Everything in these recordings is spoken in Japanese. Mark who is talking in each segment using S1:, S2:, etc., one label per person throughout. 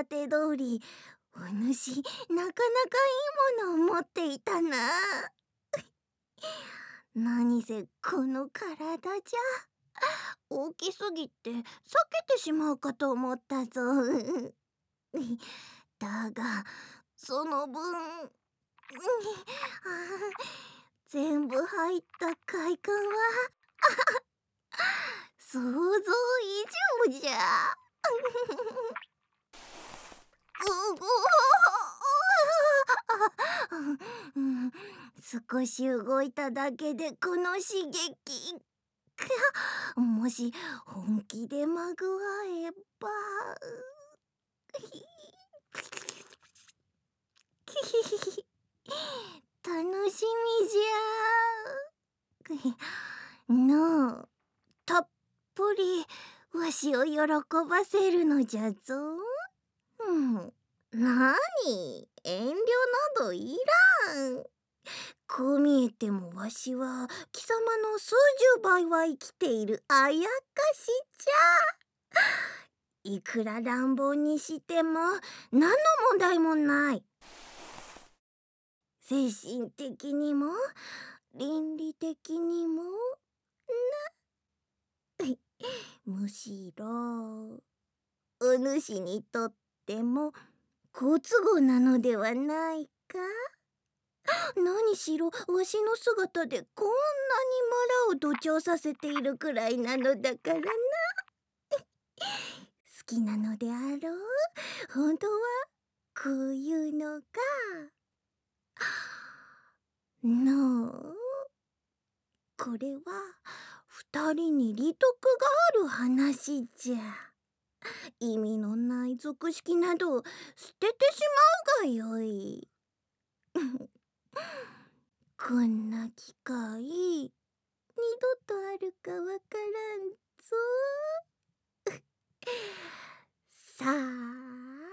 S1: て通り、お主、なかなかいいものを持っていたな。何せこの体じゃ、大きすぎて避けてしまうかと思ったぞ。だが、その分、全部入った快感は想像以上じゃ。少し動いただけでこの刺激。もし本気でまぐわえば。楽しみじゃ。のう、たっぷりわしを喜ばせるのじゃぞ。なに、遠慮などいらん。こう見えてもわしは貴様の数十倍は生きているあやかしじゃ。いくら乱暴にしても何の問題もない。精神的にも倫理的にもむしろお主にとっても好都合なのではないか。何しろわしの姿でこんなに村を土調させているくらいなのだからな。好きなのであろう。本当はこういうのがのう、これは二人に利得がある話じゃ。意味のない俗式など捨ててしまうがよい。こんな機会二度とあるかわからんぞ。さあ。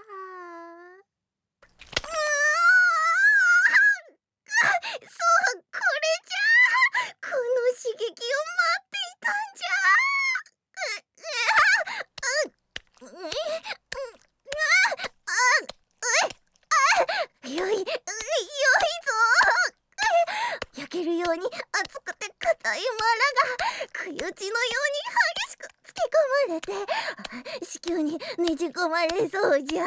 S1: そう、これじゃ。この刺激を待っていたんじゃ。よいぞ。焼けるように熱くて硬い藁が杭打ちのように激しく突き込まれて子宮にねじ込まれそうじゃ。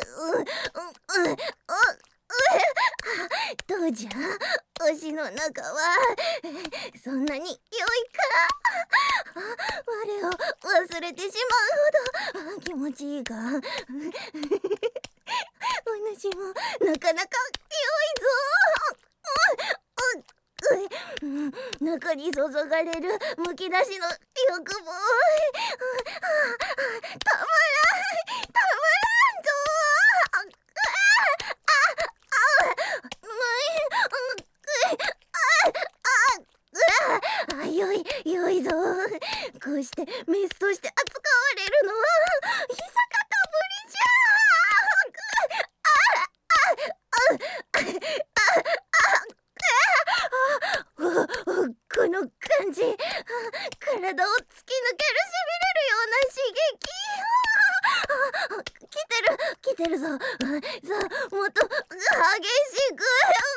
S1: どうじゃ、わしの中はそんなに良いか。我を忘れてしまうほど気持ちいいが、お主もなかなか良いぞ。中に注がれるむき出しの欲望、たまらんぞ。よいぞ。こうしてメスとして扱われるのは久方ぶりじゃ。この感じ、体を突き抜けるしびれるような刺激。来てるぞ。さあ、もっと激しく。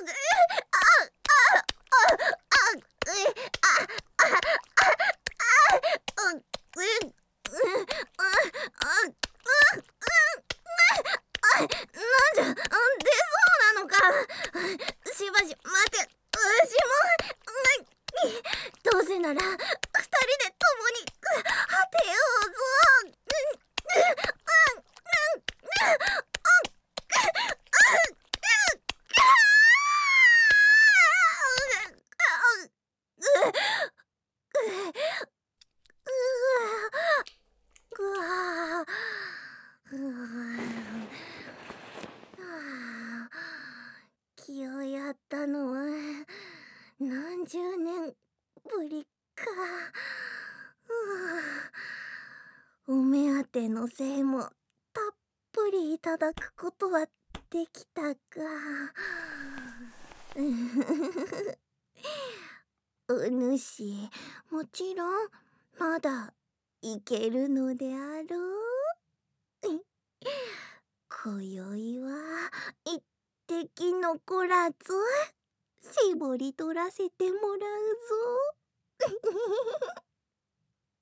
S1: なんじゃ、出そうなのか。しばし待て。わしもどうせなら二人で共に果てようぞ。気をやったのは何十年ぶりか。お目当てのせいもたっぷりいただくことはできたが、お主、もちろんまだいけるのであろう。 今宵は一滴残らず絞り取らせてもらうぞ。